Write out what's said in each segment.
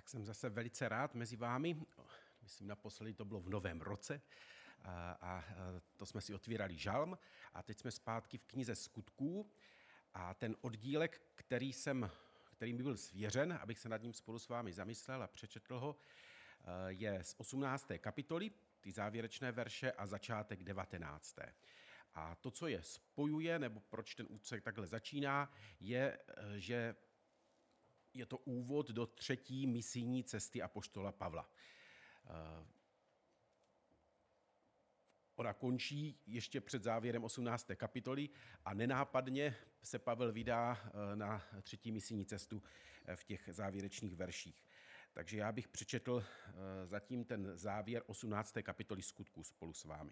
Tak jsem zase velice rád mezi vámi. Myslím, naposledy to bylo v Novém roce a to jsme si otvírali žalm a teď jsme zpátky v knize Skutků a ten oddílek, který mi byl svěřen, abych se nad ním spolu s vámi zamyslel a přečetl ho, je z 18. kapitoly, ty závěrečné verše a začátek 19. A to, co je spojuje, nebo proč ten úsek takhle začíná, je, že je to úvod do 3. misijní cesty apoštola Pavla. Ona končí ještě před závěrem 18. kapitoly a nenápadně se Pavel vydá na 3. misijní cestu v těch závěrečných verších. Takže já bych přečetl zatím ten závěr 18. kapitoly Skutků spolu s vámi.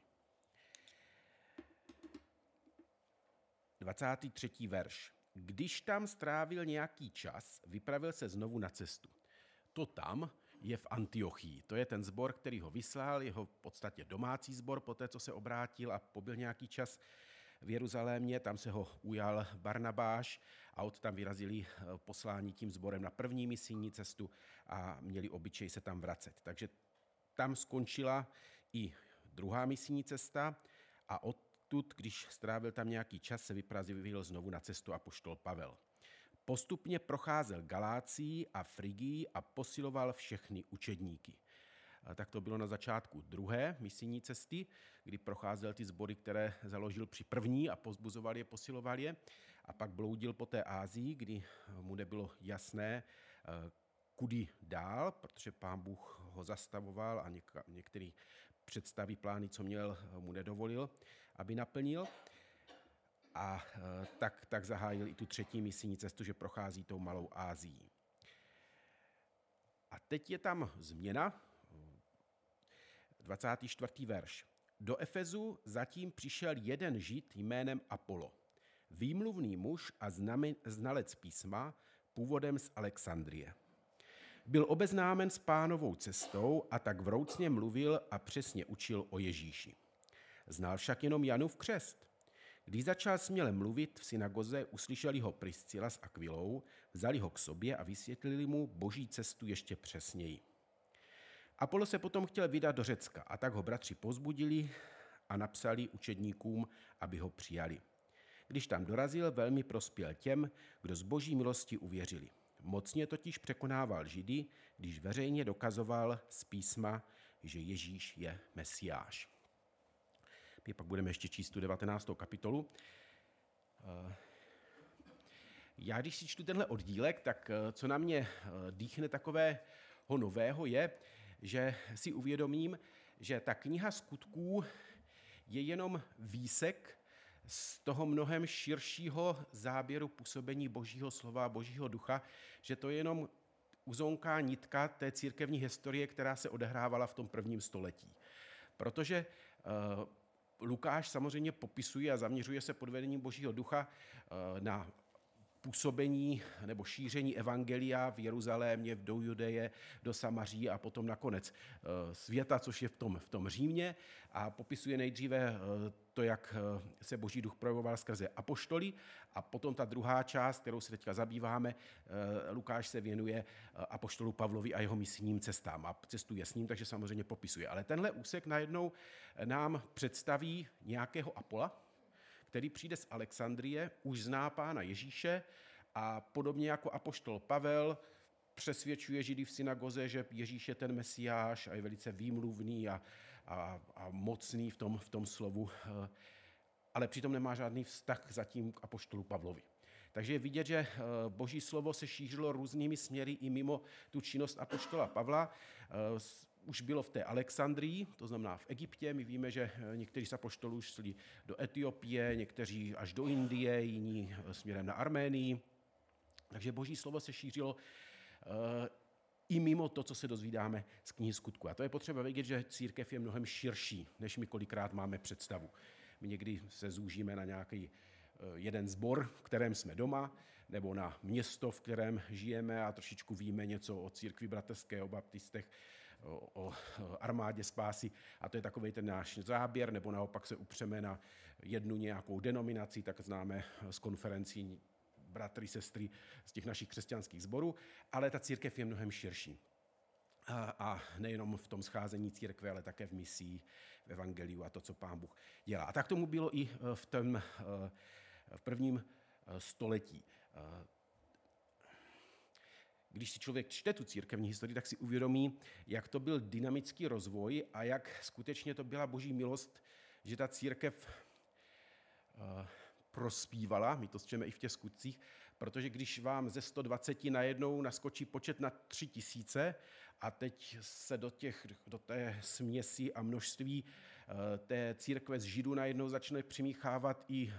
23. verš. Když tam strávil nějaký čas, vypravil se znovu na cestu. To tam je v Antiochii. To je ten sbor, který ho vyslal, jeho v podstatě domácí sbor, poté co se obrátil a pobyl nějaký čas v Jeruzalémě. Tam se ho ujal Barnabáš a odtam vyrazili poslání tím sborem na první misijní cestu a měli obyčej se tam vracet. Takže tam skončila i druhá misijní cesta a odtud, když strávil tam nějaký čas, se vypravil znovu na cestu apoštol Pavel. Postupně procházel Galácií a Frigií a posiloval všechny učedníky. Tak to bylo na začátku druhé misijní cesty, kdy procházel ty sbory, které založil při první a pozbuzoval je, posiloval je. A pak bloudil po té Ázii, kdy mu nebylo jasné, kudy dál, protože Pán Bůh ho zastavoval a některé představy, plány, co měl, mu nedovolil, aby naplnil. A tak zahájil i tu 3. misijní cestu, že prochází tou malou Ázií. A teď je tam změna, 24. verš. Do Efezu zatím přišel jeden Žid jménem Apollo, výmluvný muž a znalec písma, původem z Alexandrie. Byl obeznámen s Pánovou cestou a tak vroucně mluvil a přesně učil o Ježíši. Znal však jenom Janův křest. Když začal směle mluvit v synagoze, uslyšeli ho Priscila s Akvilou, vzali ho k sobě a vysvětlili mu Boží cestu ještě přesněji. Apollo se potom chtěl vydat do Řecka a tak ho bratři povzbudili a napsali učedníkům, aby ho přijali. Když tam dorazil, velmi prospěl těm, kdo z Boží milosti uvěřili. Mocně totiž překonával Židy, když veřejně dokazoval z písma, že Ježíš je Mesiáš. My pak budeme ještě číst tu 19. kapitolu. Já, když si čtu tenhle oddílek, tak co na mě dýchne takového nového je, že si uvědomím, že ta kniha Skutků je jenom výsek z toho mnohem širšího záběru působení Božího slova, Božího ducha, že to je jenom uzonká nitka té církevní historie, která se odehrávala v tom prvním století. Protože Lukáš samozřejmě popisuje a zaměřuje se pod vedením Božího ducha na působení nebo šíření evangelia v Jeruzalémě, do Judeje, do Samaří a potom nakonec světa, což je v tom Římě, a popisuje nejdříve to, jak se Boží duch projevoval skrze apoštoly, a potom ta druhá část, kterou se teďka zabýváme, Lukáš se věnuje apoštolu Pavlovi a jeho misijním cestám a cestuje s ním, takže samozřejmě popisuje. Ale tenhle úsek najednou nám představí nějakého Apola, který přijde z Alexandrie, už zná Pána Ježíše a podobně jako apoštol Pavel přesvědčuje Židy v synagoze, že Ježíš je ten Mesiáš a je velice výmluvný a mocný v tom slovu, ale přitom nemá žádný vztah zatím k apoštolu Pavlovi. Takže je vidět, že Boží slovo se šířilo různými směry i mimo tu činnost apoštola Pavla. Už bylo v té Alexandrii, to znamená v Egyptě. My víme, že někteří z apoštolů šli do Etiopie, někteří až do Indie, jiní směrem na Arménii. Takže Boží slovo se šířilo i mimo to, co se dozvídáme z knihy Skutků. A to je potřeba vědět, že církev je mnohem širší, než my kolikrát máme představu. My někdy se zúžíme na nějaký jeden sbor, v kterém jsme doma, nebo na město, v kterém žijeme a trošičku víme něco o církvi bratrské, o baptistech, o armádě spásy, a to je takovej ten náš záběr, nebo naopak se upřeme na jednu nějakou denominaci, tak známe z konferencí bratry, sestry z těch našich křesťanských sborů, ale ta církev je mnohem širší. a nejenom v tom scházení církve, ale také v misii, v evangeliu a to, co Pán Bůh dělá. A tak tomu bylo i v prvním století. Když si člověk čte tu církevní historii, tak si uvědomí, jak to byl dynamický rozvoj a jak skutečně to byla boží milost, že ta církev prospívala, my to čteme i v těch skutcích, protože když vám ze 120 najednou naskočí počet na 3000 a teď se do té směsi a množství té církve z Židů najednou začne přimíchávat i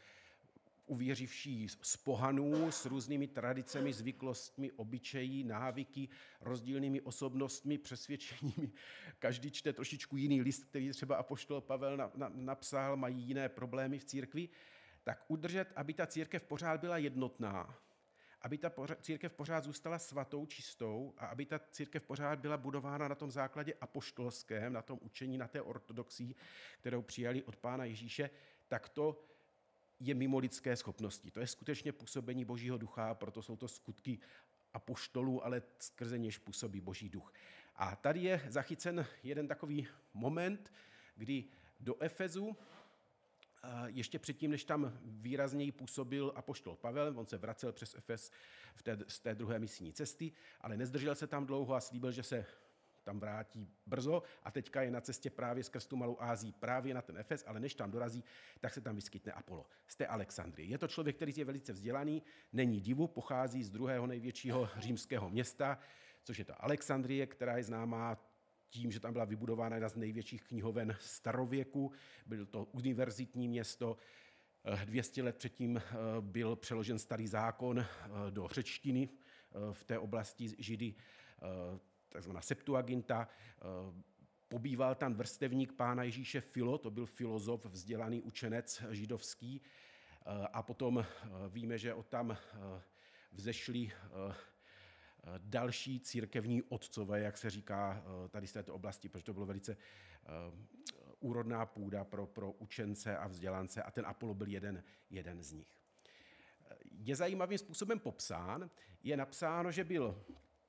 uvěřivší z pohanů s různými tradicemi, zvyklostmi, obyčejí, návyky, rozdílnými osobnostmi, přesvědčeními. Každý čte trošičku jiný list, který třeba apoštol Pavel napsal, mají jiné problémy v církvi, tak udržet, aby ta církev pořád byla jednotná, aby ta církev pořád zůstala svatou, čistou a aby ta církev pořád byla budována na tom základě apoštolském, na tom učení, na té ortodoxii, kterou přijali od Pána Ježíše, tak to je mimo lidské schopnosti. To je skutečně působení Božího ducha, proto jsou to skutky apoštolů, ale skrze něž působí Boží duch. A tady je zachycen jeden takový moment, kdy do Efezu, ještě předtím, než tam výrazněji působil apoštol Pavel, on se vracel přes Efes z té druhé misijní cesty, ale nezdržel se tam dlouho a slíbil, že se tam vrátí brzo a teďka je na cestě právě skrz tu Malou Asii, právě na ten Efes, ale než tam dorazí, tak se tam vyskytne Apollo z té Alexandrie. Je to člověk, který je velice vzdělaný, není divu, pochází z druhého největšího římského města, což je ta Alexandrie, která je známá tím, že tam byla vybudována jedna z největších knihoven starověku, byl to univerzitní město, 200 let předtím byl přeložen Starý zákon do řečtiny v té oblasti Židy, takzvaná Septuaginta. Pobýval tam vrstevník Pána Ježíše Filo, to byl filozof, vzdělaný učenec židovský. A potom víme, že odtam vzešli další církevní otcové, jak se říká tady z této oblasti, protože to bylo velice úrodná půda pro učence a vzdělance a ten Apollo byl jeden z nich. Je zajímavým způsobem popsán, je napsáno, že byl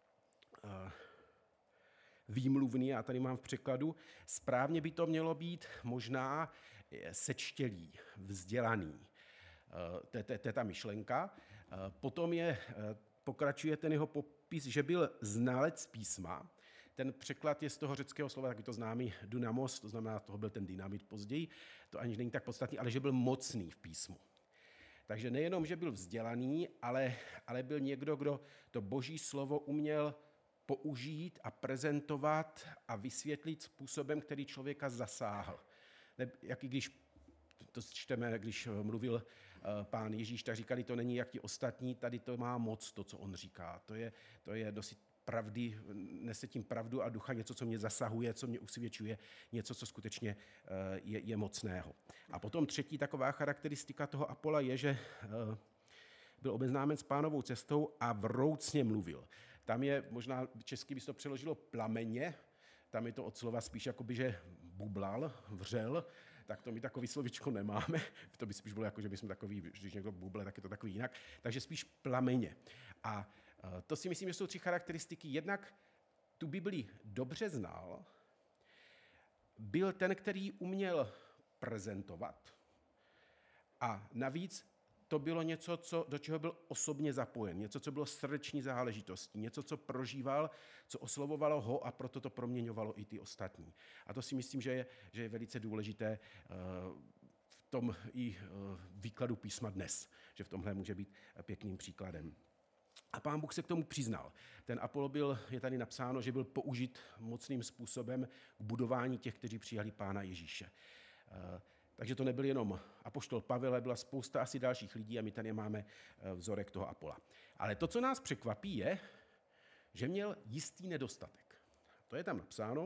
výmluvný, já tady mám v překladu, správně by to mělo být možná sečtělý, vzdělaný. To je ta myšlenka. Potom pokračuje ten jeho popis, že byl znalec písma. Ten překlad je z toho řeckého slova, taky to známý dynamos, to znamená, toho byl ten dynamit později, to ani není tak podstatný, ale že byl mocný v písmu. Takže nejenom, že byl vzdělaný, ale byl někdo, kdo to boží slovo uměl použít a prezentovat a vysvětlit způsobem, který člověka zasáhl. Jak i když to čteme, když mluvil Pán Ježíš, tak říkali, to není jak ti ostatní, tady to má moc, to, co on říká. To je dost pravdy, nese tím pravdu a ducha, něco, co mě zasahuje, co mě usvědčuje, něco, co skutečně je mocného. A potom třetí taková charakteristika toho Apolla je, že byl obeznámen s Pánovou cestou a vroucně mluvil. Tam je, možná česky by se to přeložilo plameně, tam je to od slova spíš jakoby, že bublal, vřel, tak to my takový slovičko nemáme, to by spíš bylo jako, že bychom takový, když někdo buble, tak je to takový jinak, takže spíš plameně. A to si myslím, že jsou tři charakteristiky. Jednak tu Bibli dobře znal, byl ten, který uměl prezentovat a navíc to bylo něco, do čeho byl osobně zapojen, něco, co bylo srdeční záležitostí, něco, co prožíval, co oslovovalo ho a proto to proměňovalo i ty ostatní. A to si myslím, že je velice důležité v tom i výkladu písma dnes, že v tomhle může být pěkným příkladem. A Pán Bůh se k tomu přiznal. Ten Apollo je tady napsáno, že byl použit mocným způsobem k budování těch, kteří přijali Pána Ježíše. Takže to nebyl jenom apoštol Pavel, ale byla spousta asi dalších lidí a my tady máme vzorek toho Apolla. Ale to, co nás překvapí, je, že měl jistý nedostatek. To je tam napsáno.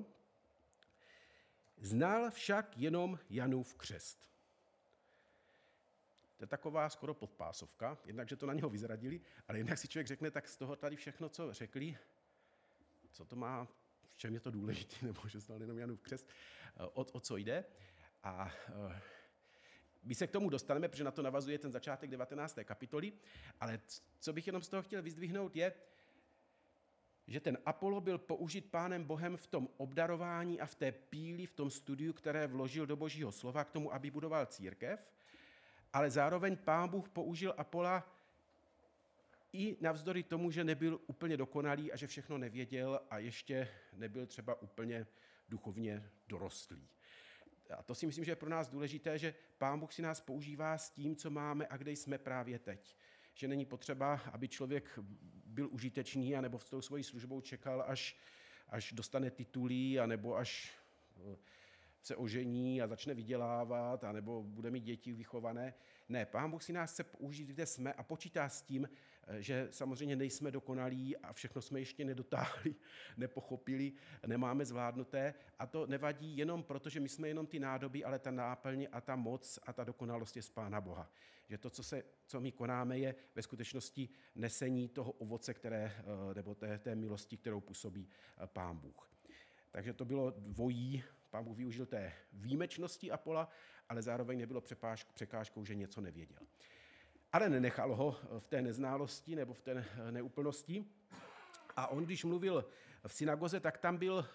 Znal však jenom Janův křest. To je taková skoro podpásovka, jednak, že to na něho vyzradili, ale jednak si člověk řekne, tak z toho tady všechno, co řekli, co to má, v čem je to důležité, nebo že znal jenom Janův křest, o co jde. A my se k tomu dostaneme, protože na to navazuje ten začátek 19. kapitoly, ale co bych jenom z toho chtěl vyzdvihnout je, že ten Apollo byl použit Pánem Bohem v tom obdarování a v té píli, v tom studiu, které vložil do Božího slova k tomu, aby budoval církev, ale zároveň Pán Bůh použil Apolla i navzdory tomu, že nebyl úplně dokonalý a že všechno nevěděl a ještě nebyl třeba úplně duchovně dorostlý. A to si myslím, že je pro nás důležité, že Pán Bůh si nás používá s tím, co máme a kde jsme právě teď. Že není potřeba, aby člověk byl užitečný, anebo s tou svojí službou čekal, až dostane titulí, anebo až se ožení a začne vydělávat, anebo bude mít děti vychované. Ne, Pán Bůh si nás chce použít, kde jsme a počítá s tím, že samozřejmě nejsme dokonalí a všechno jsme ještě nedotáhli, nepochopili, nemáme zvládnuté a to nevadí jenom proto, že my jsme jenom ty nádoby, ale ta náplň a ta moc a ta dokonalost je z Pána Boha. Že to, co my konáme, je ve skutečnosti nesení toho ovoce, nebo té milosti, kterou působí Pán Bůh. Takže to bylo dvojí. Pán Bůh využil té výjimečnosti Apolla, ale zároveň nebylo překážkou, že něco nevěděl. Ale nenechal ho v té neználosti nebo v té neúplnosti. A on, když mluvil v synagoze, tak tam byl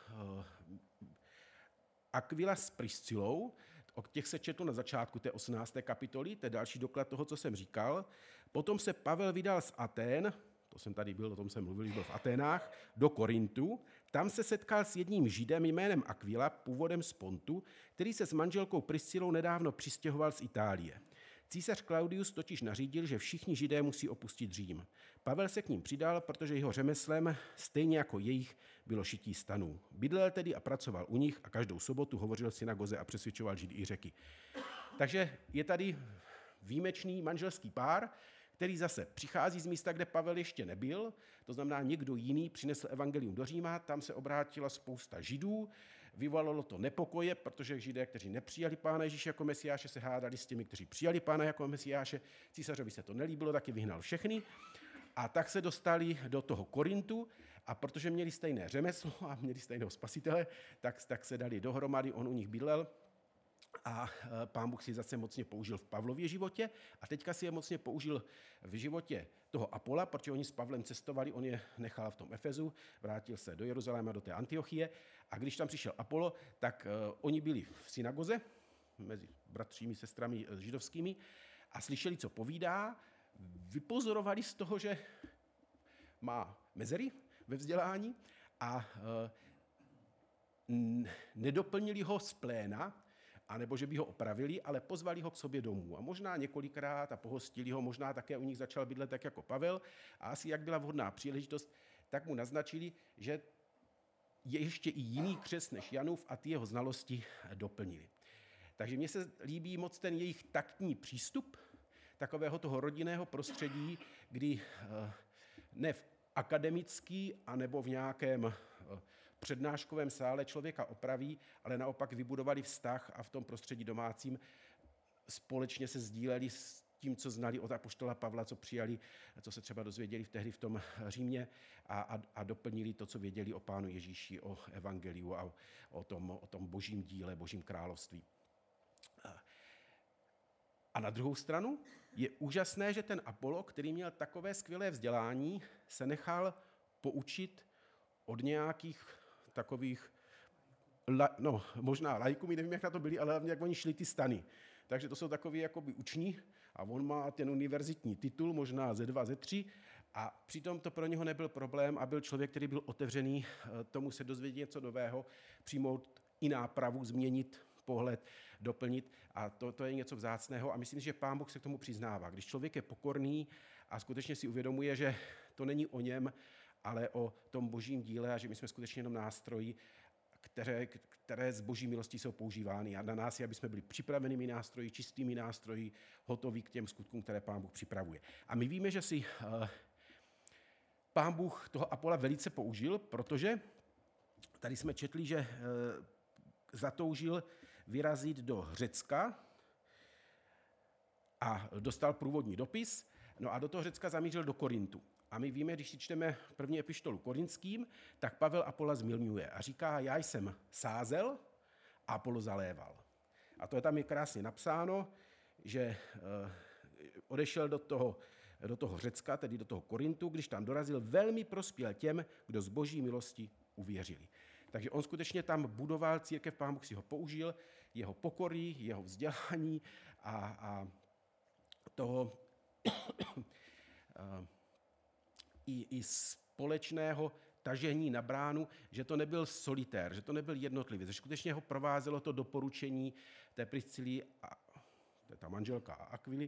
Aquila s Priscilou. O těch se četl na začátku té 18. kapitoly, to je další doklad toho, co jsem říkal. Potom se Pavel vydal z Atén, to jsem tady byl, o tom jsem mluvil, že byl v Aténách, do Korintu. Tam se setkal s jedním Židem jménem Aquila, původem z Pontu, který se s manželkou Priscilou nedávno přistěhoval z Itálie. Císař Claudius totiž nařídil, že všichni Židé musí opustit Řím. Pavel se k ním přidal, protože jeho řemeslem, stejně jako jejich, bylo šití stanů. Bydlel tedy a pracoval u nich a každou sobotu hovořil v synagoze a přesvědčoval Židy i Řeky. Takže je tady výjimečný manželský pár, který zase přichází z místa, kde Pavel ještě nebyl, to znamená někdo jiný přinesl evangelium do Říma, tam se obrátila spousta Židů, vyvolalo to nepokoje, protože Židé, kteří nepřijali Pána Ježíše jako Mesiáše, se hádali s těmi, kteří přijali Pána jako Mesiáše, císařovi se to nelíbilo, taky vyhnal všechny a tak se dostali do toho Korintu a protože měli stejné řemeslo a měli stejného spasitele, tak se dali dohromady, on u nich bydlel. A Pán Bůh si zase mocně použil v Pavlově životě a teďka si je mocně použil v životě toho Apolla, protože oni s Pavlem cestovali, on je nechal v tom Efezu, vrátil se do Jeruzaléma, do té Antiochie a když tam přišel Apollo, tak oni byli v synagoze mezi bratřími, sestrami židovskými a slyšeli, co povídá, vypozorovali z toho, že má mezery ve vzdělání a nedoplnili ho z pléna, anebo že by ho opravili, ale pozvali ho k sobě domů. A možná několikrát a pohostili ho, možná také u nich začal bydlet tak jako Pavel. A asi jak byla vhodná příležitost, tak mu naznačili, že je ještě i jiný křest než Janův a ty jeho znalosti doplnili. Takže mně se líbí moc ten jejich taktní přístup, takového toho rodinného prostředí, kdy ne v akademický, anebo v nějakém přednáškovém sále člověka opraví, ale naopak vybudovali vztah a v tom prostředí domácím společně se sdíleli s tím, co znali od apoštola Pavla, co přijali, co se třeba dozvěděli tehdy v tom Římě a doplnili to, co věděli o Pánu Ježíši, o evangeliu a o tom božím díle, božím království. A na druhou stranu je úžasné, že ten Apollo, který měl takové skvělé vzdělání, se nechal poučit od nějakých takových, možná lajků, my nevím, jak na to byli, ale jak oni šli ty stany. Takže to jsou takový jakoby uční a on má ten univerzitní titul, možná Z2, Z3 a přitom to pro něho nebyl problém a byl člověk, který byl otevřený tomu se dozvědět něco nového, přijmout i nápravu, změnit pohled, doplnit a to je něco vzácného a myslím, že Pán Bůh se k tomu přiznává. Když člověk je pokorný a skutečně si uvědomuje, že to není o něm, ale o tom božím díle a že my jsme skutečně jenom nástroji, které z boží milostí jsou používány a na nás je, aby jsme byli připravenými nástroji, čistými nástroji, hotoví k těm skutkům, které Pán Bůh připravuje. A my víme, že si Pán Bůh toho Apolla velice použil, protože tady jsme četli, že zatoužil vyrazit do Řecka a dostal průvodní dopis, no a do toho Řecka zamířil do Korintu. A my víme, když si čteme první epištolu Korinským, tak Pavel Apolla zmilňuje a říká, já jsem sázel a Apollo zaléval. A to je tam krásně napsáno, že odešel do toho do toho Řecka, tedy do toho Korintu, když tam dorazil, velmi prospěl těm, kdo z boží milosti uvěřili. Takže on skutečně tam budoval církev, Pán Bůh si ho použil, jeho pokory, jeho vzdělání a toho i společného tažení na bránu, že to nebyl solitér, že to nebyl jednotlivý, že skutečně ho provázelo to doporučení té Priscily, to je ta manželka Aquily,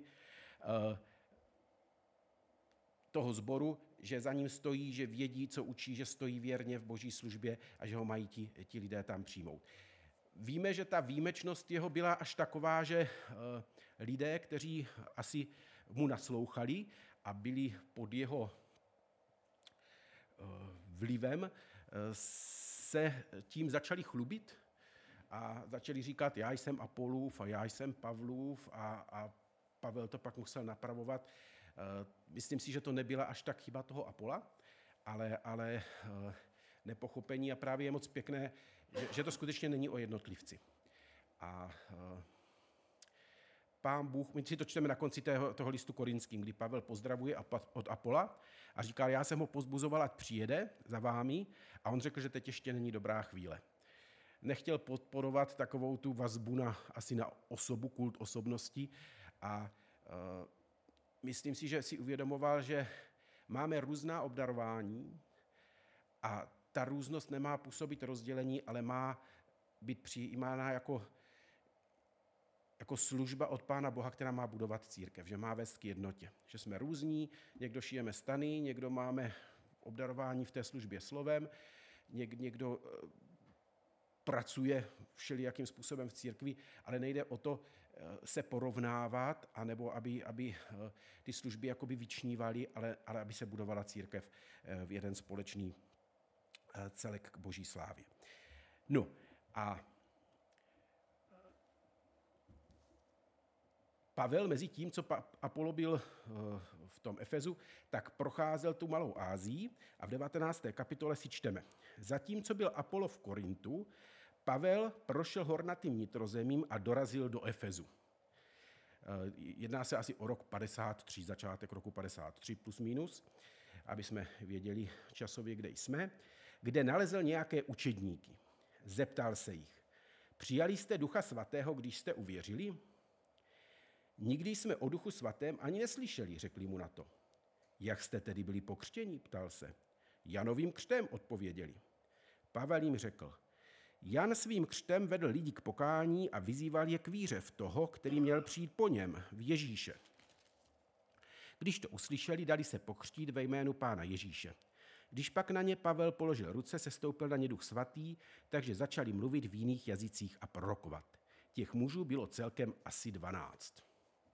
toho sboru, že za ním stojí, že vědí, co učí, že stojí věrně v boží službě a že ho mají ti lidé tam přijmout. Víme, že ta výjimečnost jeho byla až taková, že lidé, kteří asi mu naslouchali a byli pod jeho vlivem, se tím začali chlubit a začali říkat, já jsem Apolův a já jsem Pavlův a Pavel to pak musel napravovat. Myslím si, že to nebyla až tak chyba toho Apola, ale nepochopení a právě je moc pěkné, že to skutečně není o jednotlivci. A Pán Bůh, my si to čteme na konci toho listu Korinským, kdy Pavel pozdravuje od Apola a říká, já jsem ho pozbuzoval, ať přijede za vámi a on řekl, že teď ještě není dobrá chvíle. Nechtěl podporovat takovou tu vazbu asi na osobu, kult osobnosti a myslím si, že si uvědomoval, že máme různá obdarování a ta různost nemá působit rozdělení, ale má být přijímána jako služba od Pána Boha, která má budovat církev, že má vést k jednotě. Že jsme různí, někdo šijeme stany, někdo máme obdarování v té službě slovem, někdo pracuje všelijakým způsobem v církvi, ale nejde o to se porovnávat, anebo aby ty služby jakoby vyčnívaly, ale aby se budovala církev v jeden společný celek k boží slávě. No a Pavel mezi tím, co Apollo byl v tom Efezu, tak procházel tu Malou Asii a v 19. kapitole si čteme. Zatímco byl Apollo v Korintu, Pavel prošel hornatým nitrozemím a dorazil do Efezu. Jedná se asi o rok 53, začátek roku 53 plus minus, aby jsme věděli časově, kde jsme, kde nalezl nějaké učedníky. Zeptal se jich, přijali jste Ducha Svatého, když jste uvěřili? Nikdy jsme o Duchu Svatém ani neslyšeli, řekli mu na to. Jak jste tedy byli pokřtěni, ptal se. Janovým křtem, odpověděli. Pavel jim řekl, Jan svým křtem vedl lidi k pokání a vyzýval je k víře v toho, který měl přijít po něm, v Ježíše. Když to uslyšeli, dali se pokřtít ve jménu Pána Ježíše. Když pak na ně Pavel položil ruce, sestoupil na ně Duch Svatý, takže začali mluvit v jiných jazycích a prorokovat. Těch mužů bylo celkem asi 12.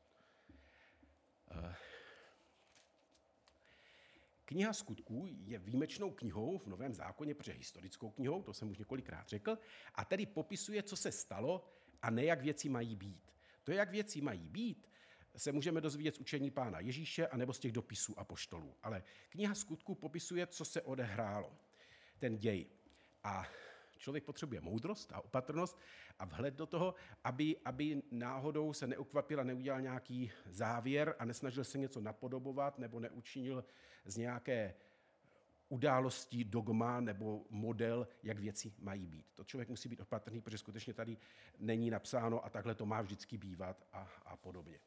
Kniha Skutků je výjimečnou knihou v Novém zákoně, protože historickou knihou, to jsem už několikrát řekl, a tedy popisuje, co se stalo a ne jak věci mají být. To, jak věci mají být, se můžeme dozvědět z učení Pána Ježíše anebo z těch dopisů apoštolů. Ale kniha Skutků popisuje, co se odehrálo, ten děj. A člověk potřebuje moudrost a opatrnost a vhled do toho, aby náhodou se neukvapil a neudělal nějaký závěr a nesnažil se něco napodobovat nebo neučinil z nějaké události dogma nebo model, jak věci mají být. To člověk musí být opatrný, protože skutečně tady není napsáno a takhle to má vždycky bývat a podobně.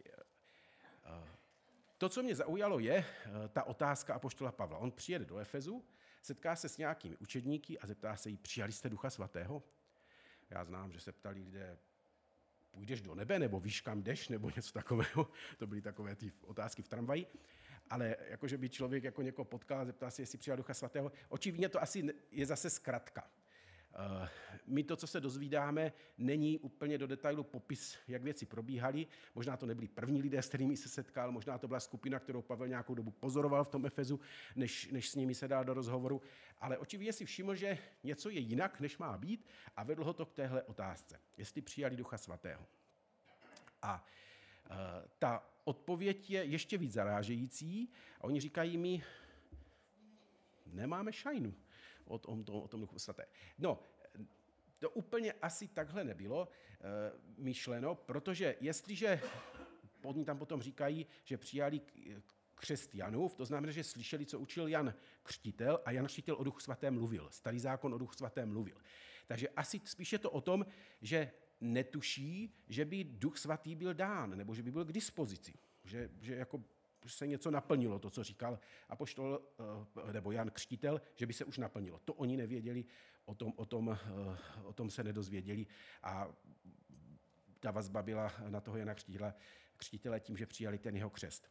To, co mě zaujalo, je ta otázka apoštola Pavla. On přijede do Efezu, setká se s nějakými učedníky a zeptá se jí, přijali jste Ducha Svatého? Já znám, že se ptali lidé, půjdeš do nebe, nebo víš, kam jdeš, nebo něco takového. To byly takové ty otázky v tramvaji. Ale jakože by člověk jako někoho potkal a zeptal se, jestli přijal Ducha Svatého. Očividně to asi je zase zkratka. My to, co se dozvídáme, není úplně do detailu popis, jak věci probíhaly. Možná to nebyli první lidé, s kterými se setkal, možná to byla skupina, kterou Pavel nějakou dobu pozoroval v tom Efezu, než s nimi se dal do rozhovoru. Ale očividně si všiml, že něco je jinak, než má být a vedl ho to k téhle otázce, jestli přijali Ducha Svatého. A ta odpověď je ještě víc zarážející a oni říkají mi, nemáme šajnu o tom Duchu Svaté. No, to úplně asi takhle nebylo myšleno, protože jestliže oni tam potom říkají, že přijali křest Janův, to znamená, že slyšeli, co učil Jan Křtitel a Jan Křtitel o Duchu svatém mluvil. Starý zákon o Duchu svatém mluvil. Takže asi spíš je to o tom, že netuší, že by Duch svatý byl dán, nebo že by byl k dispozici. Že jako se něco naplnilo, to, co říkal apoštol nebo Jan Křtitel, že by se už naplnilo. To oni nevěděli, o tom se nedozvěděli a ta vazba byla na toho Jana Křtitele tím, že přijali ten jeho křest.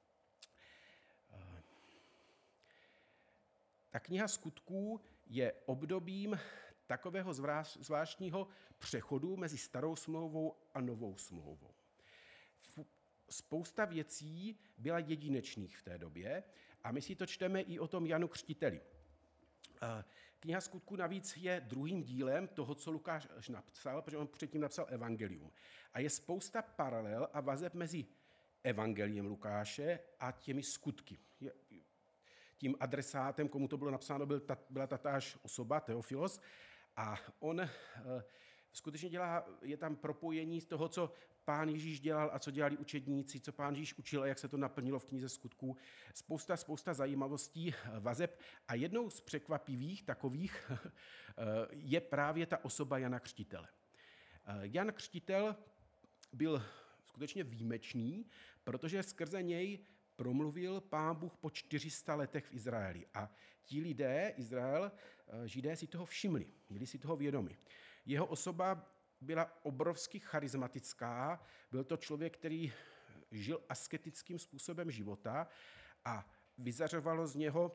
Ta kniha Skutků je obdobím takového zvláštního přechodu mezi starou smlouvou a novou smlouvou. Spousta věcí byla jedinečných v té době a my si to čteme i o tom Janu Křtiteli. Kniha Skutků navíc je druhým dílem toho, co Lukáš napsal, protože on předtím napsal Evangelium. A je spousta paralel a vazeb mezi Evangeliem Lukáše a těmi skutky. Tím adresátem, komu to bylo napsáno, byla tatáž osoba, Teofilos, a on skutečně je tam propojení z toho, co Pán Ježíš dělal a co dělali učedníci, co Pán Ježíš učil a jak se to naplnilo v knize Skutků. Spousta zajímavostí, vazeb a jednou z překvapivých takových je právě ta osoba Jana Křtitele. Jan Křtitel byl skutečně výjimečný, protože skrze něj promluvil Pán Bůh po 400 letech v Izraeli. A ti lidé, Židé si toho všimli, byli si toho vědomi. Jeho osoba byla obrovsky charismatická, byl to člověk, který žil asketickým způsobem života a vyzařovalo z něho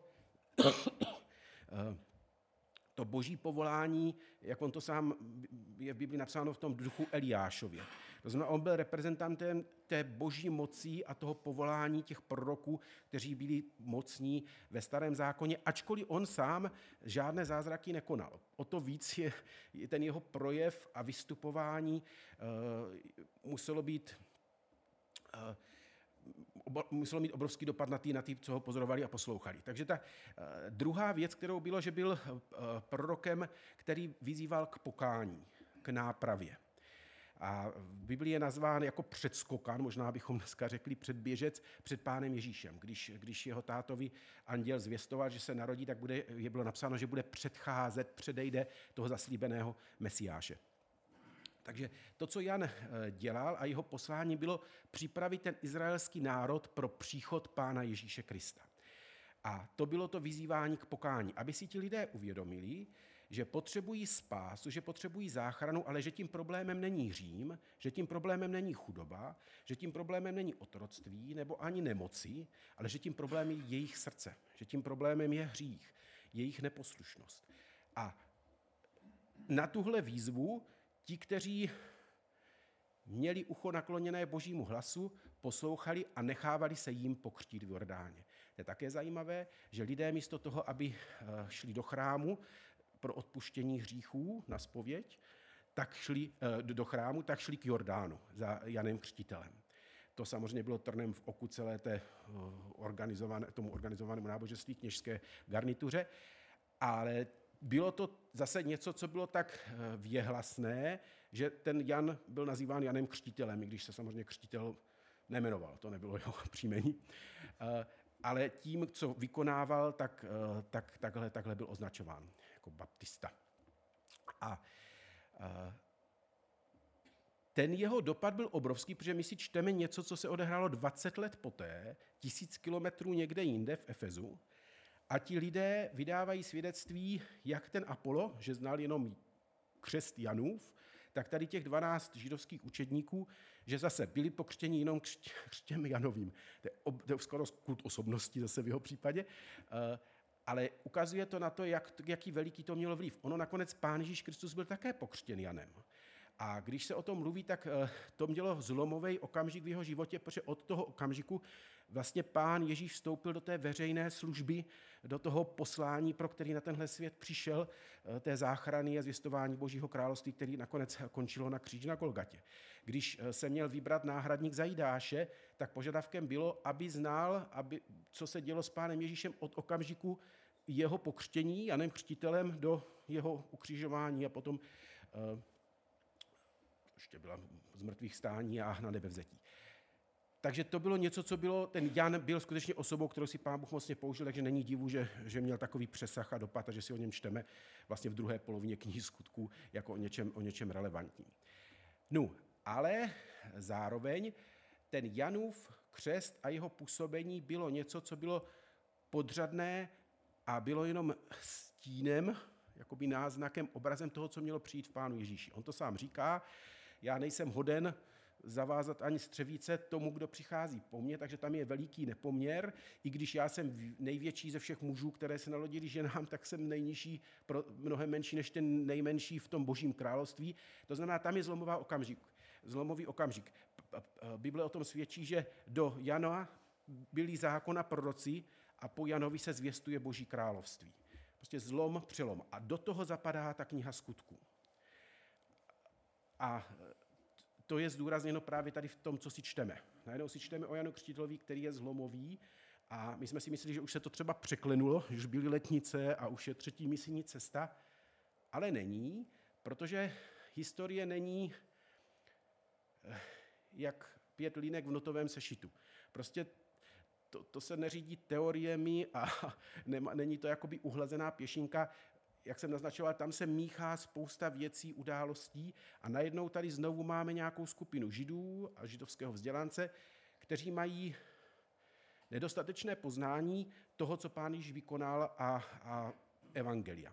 to boží povolání, jak on to sám je v Biblii napsáno v tom duchu Eliášově. To znamená, on byl reprezentantem té boží moci a toho povolání těch proroků, kteří byli mocní ve Starém zákoně, ačkoliv on sám žádné zázraky nekonal. O to víc je ten jeho projev a vystupování muselo mít obrovský dopad na ty, co ho pozorovali a poslouchali. Takže ta druhá věc, kterou bylo, že byl prorokem, který vyzýval k pokání, k nápravě. A v Biblii je nazván jako předskokan, možná bychom dneska řekli předběžec před Pánem Ježíšem. Když jeho tátovi anděl zvěstoval, že se narodí, tak bylo napsáno, že bude předejde toho zaslíbeného Mesiáše. Takže to, co Jan dělal a jeho poslání bylo připravit ten izraelský národ pro příchod Pána Ježíše Krista. A to bylo to vyzývání k pokání, aby si ti lidé uvědomili, že potřebují spásu, že potřebují záchranu, ale že tím problémem není Řím, že tím problémem není chudoba, že tím problémem není otroctví nebo ani nemoci, ale že tím problémem je jejich srdce, že tím problémem je hřích, jejich neposlušnost. A na tuhle výzvu ti, kteří měli ucho nakloněné božímu hlasu, poslouchali a nechávali se jim pokřtít v Jordáně. To je také zajímavé, že lidé místo toho, aby šli do chrámu pro odpuštění hříchů na zpověď, tak šli do chrámu, tak šli k Jordánu za Janem Křtitelem. To samozřejmě bylo trnem v oku celé tomu organizovanému náboženství kněžské garnituře, ale bylo to zase něco, co bylo tak věhlasné, že ten Jan byl nazýván Janem Křtitelem, i když se samozřejmě Křtitel nejmenoval, to nebylo jeho příjmení. Ale tím, co vykonával, takhle byl označován jako baptista. A ten jeho dopad byl obrovský, protože my si čteme něco, co se odehrálo 20 let poté, 1000 kilometrů někde jinde v Efezu, a ti lidé vydávají svědectví, jak ten Apollo, že znal jenom křest Janův, tak tady těch 12 židovských učedníků, že zase byli pokřtěni jenom křtěm Janovým. To je skoro kult osobnosti zase v jeho případě, ale ukazuje to na to, jaký veliký to mělo vliv. Ono nakonec Pán Ježíš Kristus byl také pokřtěn Janem. A když se o tom mluví, tak to mělo zlomový okamžik v jeho životě, protože od toho okamžiku vlastně Pán Ježíš vstoupil do té veřejné služby, do toho poslání, pro který na tenhle svět přišel, té záchrany a zvěstování Božího království, který nakonec končilo na kříži na Golgatě. Když se měl vybrat náhradník za Jidáše, tak požadavkem bylo, aby znal, co se dělo s Pánem Ježíšem od okamžiku jeho pokřtění Janem Křtitelem do jeho ukřižování a potom ještě byla z mrtvých stání a na nebevzetí. Takže to bylo něco, co bylo, ten Jan byl skutečně osobou, kterou si Pán Bůh mocně použil, takže není divu, že měl takový přesah a dopad a že si o něm čteme vlastně v druhé polovině knihy Skutků jako o něčem relevantním. No, ale zároveň ten Janův křest a jeho působení bylo něco, co bylo podřadné a bylo jenom stínem, jakoby náznakem, obrazem toho, co mělo přijít v Pánu Ježíši. On to sám říká, já nejsem hoden zavázat ani střevíce tomu, kdo přichází po mně, takže tam je veliký nepoměr. I když já jsem největší ze všech mužů, které se narodili ženám, tak jsem nejnižší, mnohem menší než ten nejmenší v tom Božím království. To znamená, tam je zlomový okamžik. Bible o tom svědčí, že do Jana byli zákona proroci a po Janovi se zvěstuje Boží království. Prostě zlom, přelom. A do toho zapadá ta kniha Skutků. A to je zdůrazněno právě tady v tom, co si čteme. Najednou si čteme o Janu Křtitelovi, který je zlomový, a my jsme si mysleli, že už se to třeba překlenulo, že už byly letnice a už je třetí misijní cesta, ale není, protože historie není jak 5 línek v notovém sešitu. Prostě to se neřídí teoriemi a není to jakoby uhlazená pěšinka. Jak jsem naznačoval, tam se míchá spousta věcí, událostí a najednou tady znovu máme nějakou skupinu Židů a židovského vzdělance, kteří mají nedostatečné poznání toho, co Pán Ježíš vykonal a evangelia.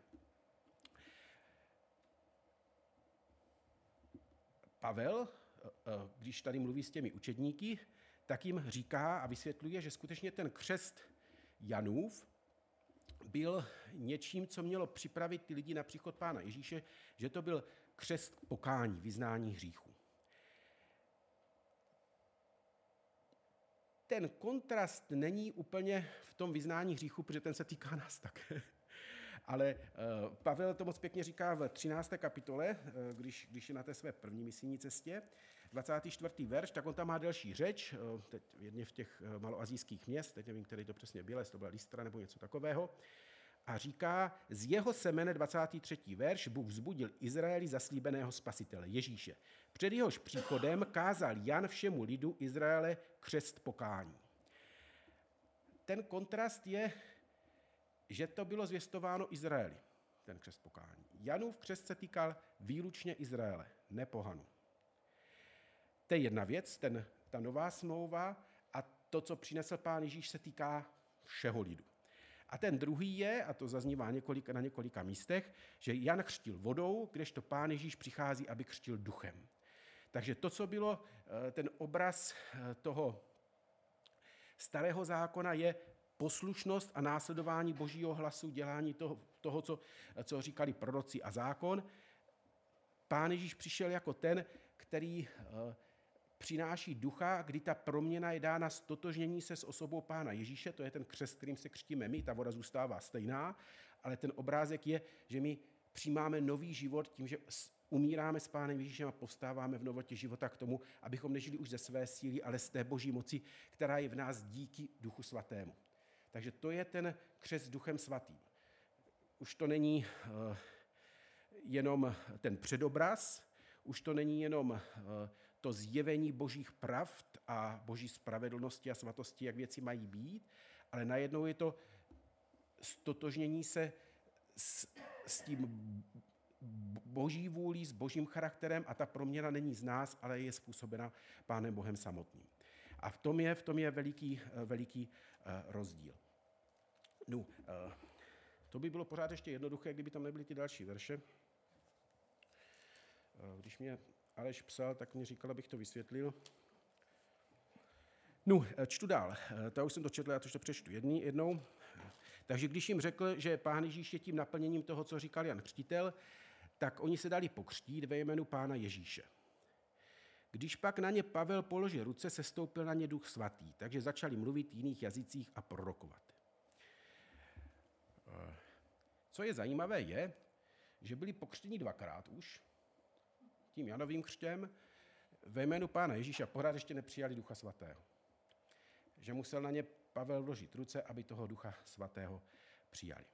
Pavel, když tady mluví s těmi učedníky, tak jim říká a vysvětluje, že skutečně ten křest Janův byl něčím, co mělo připravit ty lidi na příchod Pána Ježíše, že to byl křest pokání, vyznání hříchu. Ten kontrast není úplně v tom vyznání hříchu, protože ten se týká nás také. Ale Pavel to moc pěkně říká v 13. kapitole, když je na té své první misijní cestě, 24. verš, tak on tam má delší řeč, teď jedně v těch maloazijských měst, teď nevím, který to přesně byl, jestli to byla Lystra nebo něco takového, a říká, z jeho semene, 23. verš, Bůh vzbudil Izraeli zaslíbeného spasitele Ježíše. Před jehož příchodem kázal Jan všemu lidu Izraele křest pokání. Ten kontrast je, že to bylo zvěstováno Izraeli, ten křest pokání. Janův křest se týkal výlučně Izraele, ne pohanů. To je jedna věc, ta nová smlouva a to, co přinesl Pán Ježíš, se týká všeho lidu. A ten druhý je, a to zaznívá na několika místech, že Jan křtil vodou, kdežto Pán Ježíš přichází, aby křtil duchem. Takže to, co bylo ten obraz toho starého zákona, je poslušnost a následování Božího hlasu, dělání toho co říkali proroci a zákon. Pán Ježíš přišel jako ten, který přináší ducha, kdy ta proměna je dána stotožnění se s osobou Pána Ježíše, to je ten křest, kterým se křtíme my, ta voda zůstává stejná, ale ten obrázek je, že my přijímáme nový život tím, že umíráme s Pánem Ježíšem a povstáváme v novotě života k tomu, abychom nežili už ze své síly, ale z té Boží moci, která je v nás díky Duchu Svatému. Takže to je ten křest Duchem Svatým. Už to není jenom ten předobraz, už to není jenom to zjevení Božích pravd a Boží spravedlnosti a svatosti, jak věci mají být, ale najednou je to stotožnění se s tím Boží vůlí, s Božím charakterem a ta proměna není z nás, ale je způsobena Pánem Bohem samotným. A v tom je veliký rozdíl. No, to by bylo pořád ještě jednoduché, kdyby tam nebyly ty další verše. Když mě Aleš psal, tak mě říkal, abych to vysvětlil. No, čtu dál. To už jsem to četl, já to přečtu jednou. Takže když jim řekl, že Pán Ježíš je tím naplněním toho, co říkal Jan Křtitel, tak oni se dali pokřtít ve jménu Pána Ježíše. Když pak na ně Pavel položil ruce, sestoupil na ně Duch Svatý, takže začali mluvit v jiných jazycích a prorokovat. Co je zajímavé je, že byli pokřtěni 2krát už, tím Janovým křtěm, ve jménu Pána Ježíše, pořád ještě nepřijali Ducha Svatého. Že musel na ně Pavel vložit ruce, aby toho Ducha Svatého přijali.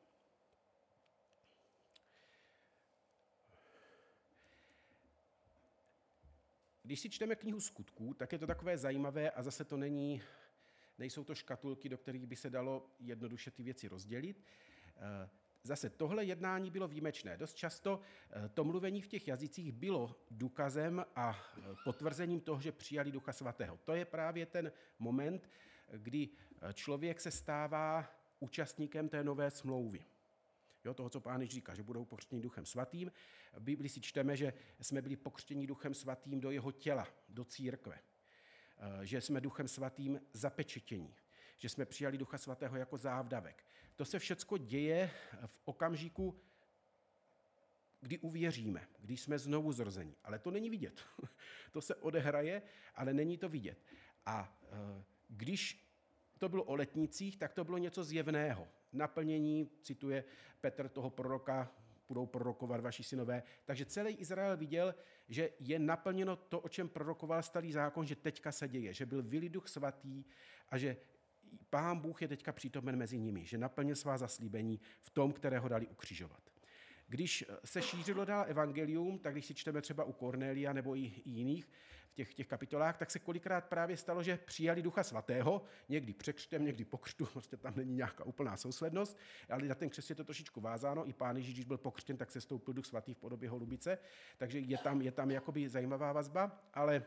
Když si čteme knihu Skutků, tak je to takové zajímavé a zase to nejsou to škatulky, do kterých by se dalo jednoduše ty věci rozdělit. Zase tohle jednání bylo výjimečné. Dost často to mluvení v těch jazycích bylo důkazem a potvrzením toho, že přijali Ducha Svatého. To je právě ten moment, kdy člověk se stává účastníkem té nové smlouvy. Jo, toho, co Pán Ježíš říká, že budou pokřtěni Duchem Svatým. V Biblii si čteme, že jsme byli pokřtěni Duchem Svatým do jeho těla, do církve. Že jsme Duchem Svatým zapečetění. Že jsme přijali Ducha Svatého jako závdavek. To se všecko děje v okamžiku, kdy uvěříme, když jsme znovu zrození. Ale to není vidět. To se odehraje, ale není to vidět. A když to bylo o letnicích, tak to bylo něco zjevného. Naplnění, cituje Petr toho proroka, budou prorokovat vaši synové. Takže celý Izrael viděl, že je naplněno to, o čem prorokoval starý zákon, že teďka se děje, že byl vylit Duch Svatý a že Pán Bůh je teďka přítomen mezi nimi, že naplnil svá zaslíbení v tom, kterého dali ukřižovat. Když se šířilo dál evangelium, tak když si čteme třeba u Kornélia nebo i jiných v těch kapitolách, tak se kolikrát právě stalo, že přijali Ducha Svatého, někdy překřtem, někdy pokřtu, prostě tam není nějaká úplná souslednost, ale na ten křest je to trošičku vázáno. I Pán Ježíš, když byl pokřtěn, tak se stoupil Duch Svatý v podobě holubice, takže je tam jakoby zajímavá vazba, ale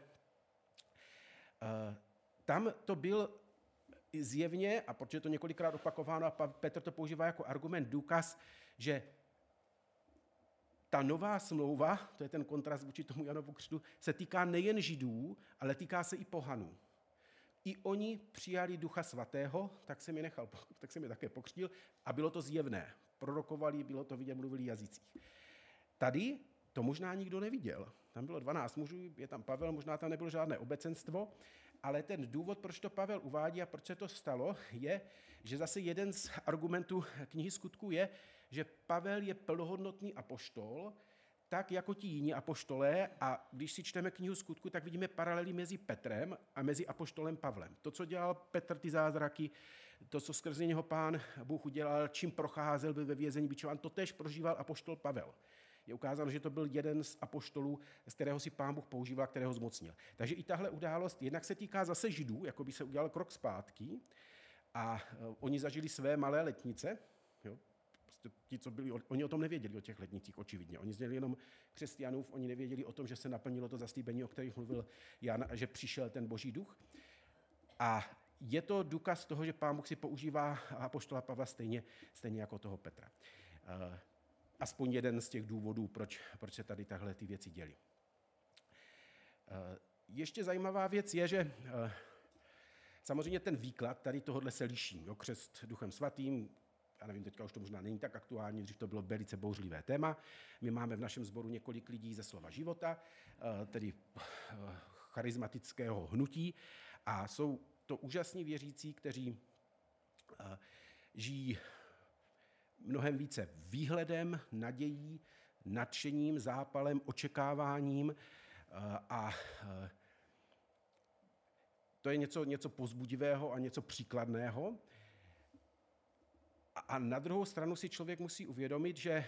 tam to byl zjevně, a protože to několikrát opakováno a Petr to používá jako argument, důkaz, že ta nová smlouva, to je ten kontrast vůči tomu Janovu křtu, se týká nejen Židů, ale týká se i pohanů. I oni přijali Ducha Svatého, tak jsem je také pokřtil a bylo to zjevné. Prorokovali, bylo to vidět, mluvili v jazycích. Tady to možná nikdo neviděl. Tam bylo 12 mužů, je tam Pavel, možná tam nebylo žádné obecenstvo, ale ten důvod, proč to Pavel uvádí a proč se to stalo, je, že zase jeden z argumentů knihy Skutků je, že Pavel je plnohodnotný apoštol, tak jako ti jiní apoštolé, a když si čteme knihu Skutků, tak vidíme paralely mezi Petrem a mezi apoštolem Pavlem. To, co dělal Petr, ty zázraky, to, co skrze něho Pán Bůh udělal, čím procházel, byl ve vězení bičován, to též prožíval apoštol Pavel. Je ukázáno, že to byl jeden z apoštolů, z kterého si Pán Bůh používal, kterého zmocnil. Takže i tahle událost jednak se týká zase Židů, jako by se udělal krok zpátky, a oni zažili své malé letnice. Jo? Prostě ti, co byli, oni o tom nevěděli, o těch letnicích, očividně. Oni znali jenom křesťanův, oni nevěděli o tom, že se naplnilo to zaslíbení, o kterých mluvil Jan, a že přišel ten Boží duch. A je to důkaz toho, že Pán Bůh si používá apoštola Pavla stejně jako toho Petra. Aspoň jeden z těch důvodů, proč se tady tahle ty věci děly. Ještě zajímavá věc je, že samozřejmě ten výklad tady tohohle se liší. Jo, křest Duchem Svatým, já nevím, teďka už to možná není tak aktuální, dřív to bylo velice bouřlivé téma. My máme v našem sboru několik lidí ze Slova života, tedy charismatického hnutí, a jsou to úžasní věřící, kteří žijí mnohem více výhledem, nadějí, nadšením, zápalem, očekáváním, a to je něco povzbudivého a něco příkladného. A na druhou stranu si člověk musí uvědomit, že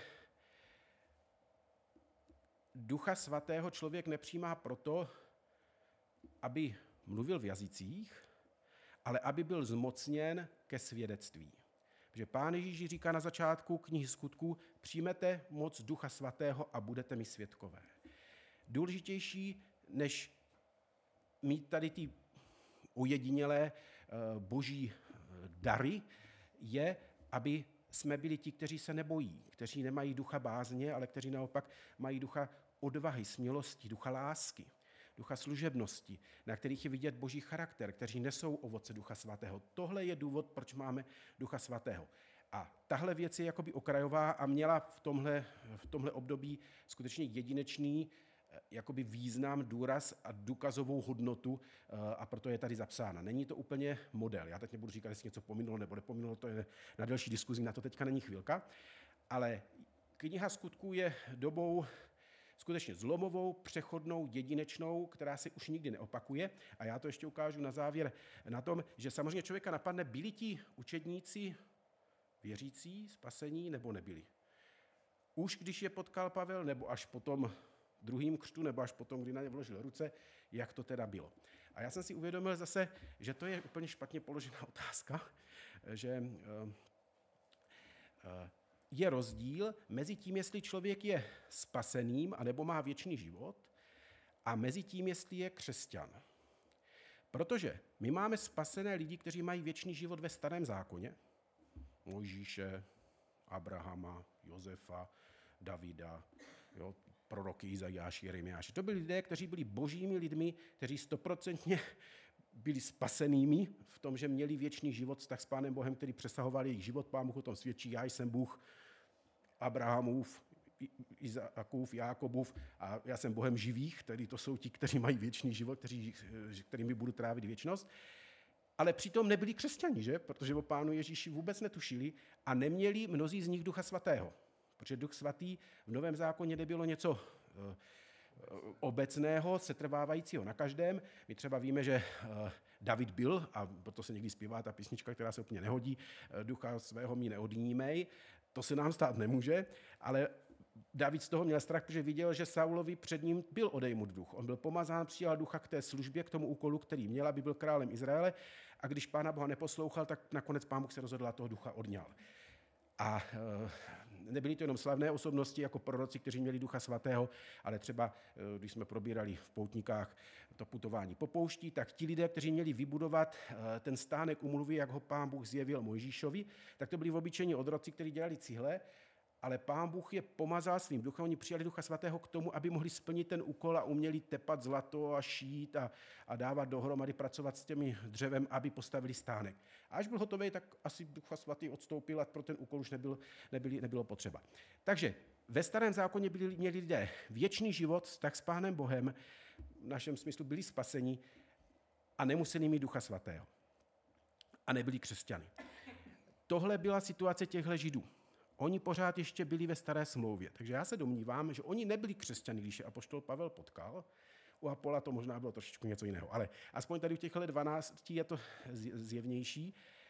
Ducha Svatého člověk nepřijímá proto, aby mluvil v jazycích, ale aby byl zmocněn ke svědectví. Protože Pán Ježíš říká na začátku knihy Skutků, přijmete moc Ducha Svatého a budete mi svědkové. Důležitější, než mít tady ty ojedinělé boží dary, je, aby jsme byli ti, kteří se nebojí, kteří nemají ducha bázně, ale kteří naopak mají ducha odvahy, smělosti, ducha lásky, ducha služebnosti, na kterých je vidět boží charakter, kteří nesou ovoce Ducha Svatého. Tohle je důvod, proč máme Ducha Svatého. A tahle věc je jakoby okrajová a měla v tomhle období skutečně jedinečný jakoby význam, důraz a důkazovou hodnotu, a proto je tady zapsána. Není to úplně model. Já teď nebudu říkat, jestli něco pominulo nebo nepominulo, to je na další diskuzi, na to teďka není chvilka, ale kniha Skutků je dobou skutečně zlomovou, přechodnou, jedinečnou, která se už nikdy neopakuje. A já to ještě ukážu na závěr na tom, že samozřejmě člověka napadne, byli ti učedníci věřící, spasení, nebo nebyli. Už když je potkal Pavel, nebo až potom druhým křtu, nebo až potom, kdy na ně vložil ruce, jak to teda bylo. A já jsem si uvědomil zase, že to je úplně špatně položená otázka, že je rozdíl mezi tím, jestli člověk je spaseným anebo má věčný život, a mezi tím, jestli je křesťan. Protože my máme spasené lidi, kteří mají věčný život ve Starém zákoně, Mojžíše, Abrahama, Josefa, Davida, proroky Izajáš, Jeremiáš. To byli lidé, kteří byli božími lidmi, kteří 100% byli spasenými v tom, že měli věčný život, vztah s Pánem Bohem, který přesahoval jejich život. Pán Bůh o tom svědčí, já jsem Bůh Abrahamův, Izákův, Jákobův a já jsem Bohem živých, tedy to jsou ti, kteří mají věčný život, kterými budu trávit věčnost. Ale přitom nebyli křesťani, že? Protože o Pánu Ježíši vůbec netušili a neměli mnozí z nich Ducha Svatého. Protože Duch Svatý v Novém zákoně nebylo něco obecného, setrvávajícího na každém. My třeba víme, že David byl, a proto se někdy zpívá ta písnička, která se úplně nehodí, ducha svého mi neodnímej. To se nám stát nemůže, ale David z toho měl strach, protože viděl, že Saulovi před ním byl odejmut duch. On byl pomazán, přijal ducha k té službě, k tomu úkolu, který měl, aby byl králem Izraele. A když Pána Boha neposlouchal, tak nakonec Pán Bůh se rozhodl a toho ducha odňal. A nebyly to jenom slavné osobnosti jako proroci, kteří měli Ducha Svatého, ale třeba, když jsme probírali v poutníkách to putování po poušti, tak ti lidé, kteří měli vybudovat ten stánek úmluvy, jak ho Pán Bůh zjevil Mojžíšovi, tak to byli obyčejní otroci, kteří dělali cihle, ale Pán Bůh je pomazal svým duchem, oni přijali Ducha Svatého k tomu, aby mohli splnit ten úkol a uměli tepat zlato a šít a dávat dohromady, pracovat s těmi dřevem, aby postavili stánek. A až byl hotový, tak asi Ducha Svatý odstoupil a pro ten úkol už nebylo potřeba. Takže ve Starém zákoně měli lidé věčný život, tak s Pánem Bohem, v našem smyslu byli spaseni a nemuseli mít Ducha Svatého. A nebyli křesťany. Tohle byla situace těchto Židů. Oni pořád ještě byli ve Staré smlouvě. Takže já se domnívám, že oni nebyli křesťané, když je apoštol Pavel potkal. U Apola to možná bylo trošičku něco jiného. Ale aspoň tady u těchto 12 je to zjevnější.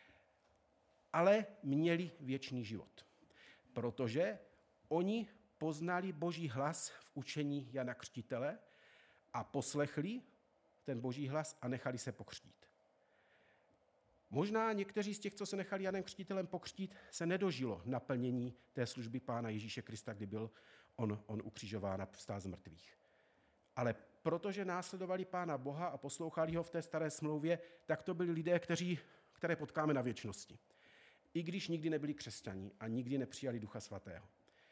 Ale měli věčný život. Protože oni poznali Boží hlas v učení Jana Křtitele a poslechli ten Boží hlas a nechali se pokřtít. Možná někteří z těch, co se nechali Janem Křtitelem pokřtít, se nedožilo naplnění té služby Pána Ježíše Krista, kdy byl on ukřižován a vstál z mrtvých. Ale protože následovali Pána Boha a poslouchali ho v té Staré smlouvě, tak to byli lidé, které potkáme na věčnosti. I když nikdy nebyli křesťaní a nikdy nepřijali Ducha Svatého.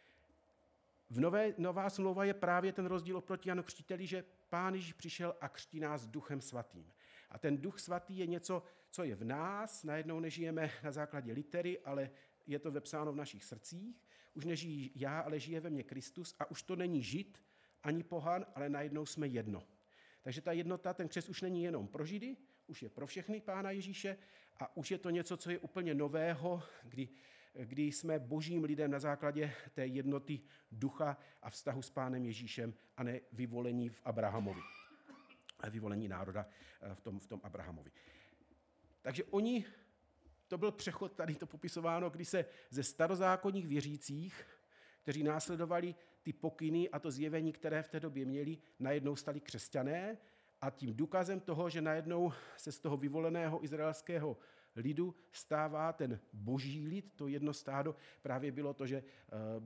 Nová smlouva je právě ten rozdíl oproti Janu Křtiteli, že Pán Ježíš přišel a křtí nás Duchem Svatým. A ten Duch Svatý je něco, co je v nás, najednou nežijeme na základě litery, ale je to vepsáno v našich srdcích. Už nežijí já, ale žije ve mně Kristus a už to není Žid ani pohan, ale najednou jsme jedno. Takže ta jednota, ten křest už není jenom pro Židy, už je pro všechny Pána Ježíše a už je to něco, co je úplně nového, kdy jsme božím lidem na základě té jednoty ducha a vztahu s Pánem Ježíšem a ne vyvolení v Abrahamovi. Vyvolení národa v tom Abrahamovi. Takže to byl přechod, tady to popisováno, kdy se ze starozákonních věřících, kteří následovali ty pokyny a to zjevení, které v té době měli, najednou stali křesťané a tím důkazem toho, že najednou se z toho vyvoleného izraelského lidu stává ten boží lid, to jedno stádo, právě bylo to, že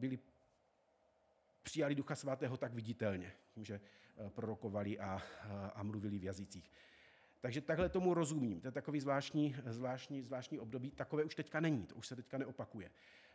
přijali Ducha Svatého tak viditelně, tím, že prorokovali a mluvili v jazycích. Takže takhle tomu rozumím. To je takový zvláštní období. Takové už teďka není, to už se teďka neopakuje.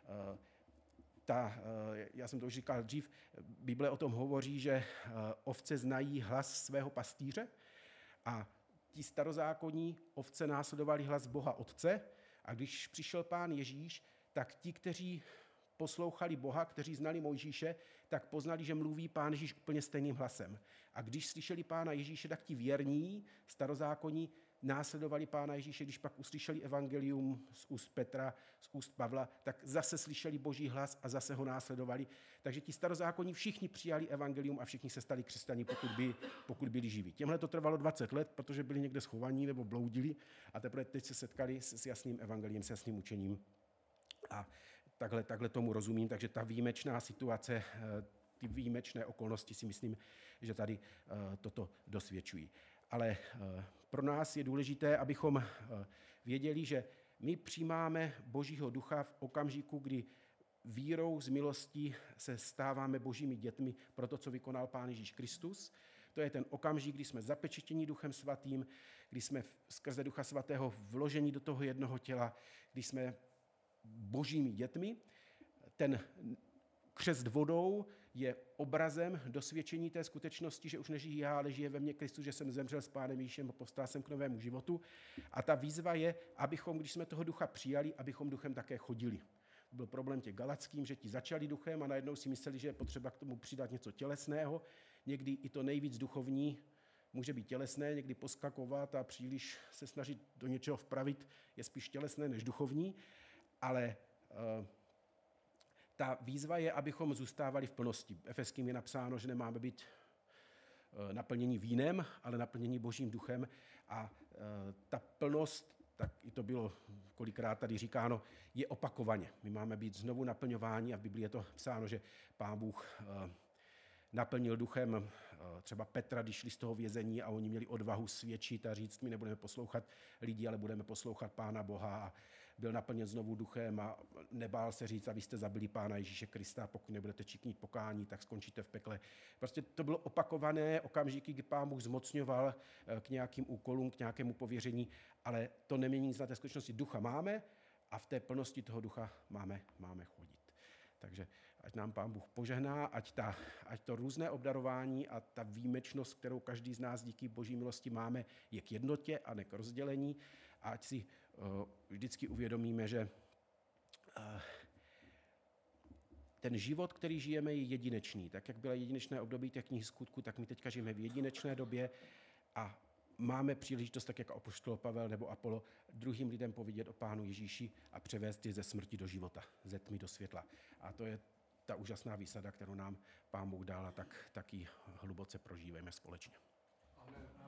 Já jsem to už říkal dřív, Bible o tom hovoří, že ovce znají hlas svého pastýře a ti starozákonní ovce následovali hlas Boha Otce a když přišel Pán Ježíš, tak ti, kteří poslouchali Boha, kteří znali Mojžíše, tak poznali, že mluví Pán Ježíš úplně stejným hlasem. A když slyšeli Pána Ježíše, tak ti věrní, starozákonní, následovali Pána Ježíše, když pak uslyšeli evangelium z úst Petra, z úst Pavla, tak zase slyšeli Boží hlas a zase ho následovali. Takže ti starozákonní všichni přijali evangelium a všichni se stali křesťani, pokud byli živí. Těmhle to trvalo 20 let, protože byli někde schovaní nebo bloudili a teprve teď se setkali s jasným evangeliem, s jasným učením. A takhle tomu rozumím, takže ta výjimečná situace ty výjimečné okolnosti si myslím, že tady toto dosvědčují. Ale pro nás je důležité, abychom věděli, že my přijímáme Božího ducha v okamžiku, kdy vírou z milostí se stáváme Božími dětmi pro to, co vykonal Pán Ježíš Kristus. To je ten okamžik, kdy jsme zapečetěni Duchem Svatým, kdy jsme skrze Ducha Svatého vloženi do toho jednoho těla, kdy jsme Božími dětmi. Ten křest vodou je obrazem dosvědčení té skutečnosti, že už nežijí já, ale žije ve mně Kristus, že jsem zemřel s Pánem Ježíšem a povstal jsem k novému životu. A ta výzva je, abychom, když jsme toho ducha přijali, abychom duchem také chodili. To byl problém těch galackým, že ti začali duchem a najednou si mysleli, že je potřeba k tomu přidat něco tělesného. Někdy i to nejvíc duchovní může být tělesné, někdy poskakovat a příliš se snažit do něčeho vpravit je spíš tělesné než duchovní, ale ta výzva je, abychom zůstávali v plnosti. Efeským je napsáno, že nemáme být naplnění vínem, ale naplnění Božím duchem a ta plnost, tak i to bylo kolikrát tady říkáno, je opakovaně. My máme být znovu naplňováni a v Biblii je to psáno, že Pán Bůh naplnil duchem třeba Petra, když šli z toho vězení a oni měli odvahu svědčit a říct, my nebudeme poslouchat lidí, ale budeme poslouchat Pána Boha a byl naplněn znovu duchem a nebál se říct, abyste zabili Pána Ježíše Krista, pokud nebudete činit pokání, tak skončíte v pekle. Prostě to bylo opakované okamžiky, kdy Pán Bůh zmocňoval k nějakým úkolům, k nějakému pověření, ale to nemění nic na té skutečnosti. Ducha máme a v té plnosti toho ducha máme chodit. Takže ať nám Pán Bůh požehná, ať to různé obdarování a ta výjimečnost, kterou každý z nás díky Boží milosti máme, je k jednotě a ne k rozdělení. A ať si vždycky uvědomíme, že ten život, který žijeme, je jedinečný. Tak, jak bylo jedinečné období těch knih Skutků, tak my teďka žijeme v jedinečné době a máme příležitost, tak jako apoštol Pavel nebo Apollo, druhým lidem povědět o Pánu Ježíši a převést je ze smrti do života, ze tmy do světla. A to je ta úžasná výsada, kterou nám Pán Bůh dal a tak ji hluboce prožívejme společně. Amen.